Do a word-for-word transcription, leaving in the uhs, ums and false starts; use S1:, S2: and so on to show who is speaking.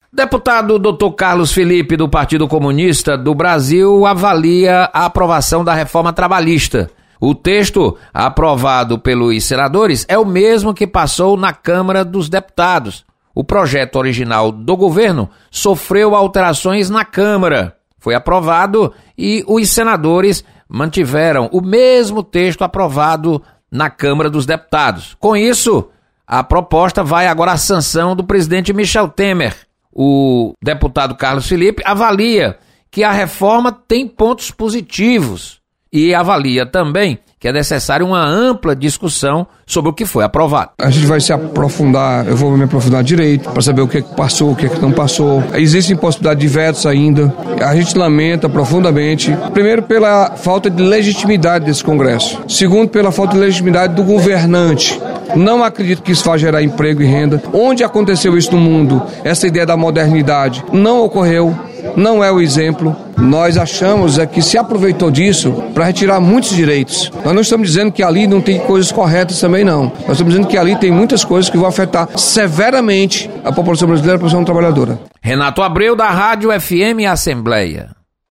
S1: Deputado doutor Carlos Felipe, do Partido Comunista do Brasil, avalia a aprovação da reforma trabalhista. O texto aprovado pelos senadores é o mesmo que passou na Câmara dos Deputados. O projeto original do governo sofreu alterações na Câmara. Foi aprovado e os senadores mantiveram o mesmo texto aprovado na Câmara dos Deputados. Com isso, a proposta vai agora à sanção do presidente Michel Temer. O deputado Carlos Felipe avalia que a reforma tem pontos positivos e avalia também que é necessária uma ampla discussão sobre o que foi aprovado.
S2: A gente vai se aprofundar, eu vou me aprofundar direito para saber o que é que passou, o que é que não passou. Existem possibilidades de vetos ainda. A gente lamenta profundamente, primeiro pela falta de legitimidade desse Congresso, segundo pela falta de legitimidade do governante. Não acredito que isso vá gerar emprego e renda. Onde aconteceu isso no mundo, essa ideia da modernidade, não ocorreu. Não é o exemplo. Nós achamos é que se aproveitou disso para retirar muitos direitos. Nós não estamos dizendo que ali não tem coisas corretas também, não. Nós estamos dizendo que ali tem muitas coisas que vão afetar severamente a população brasileira e a população trabalhadora.
S1: Renato Abreu, da Rádio F M Assembleia.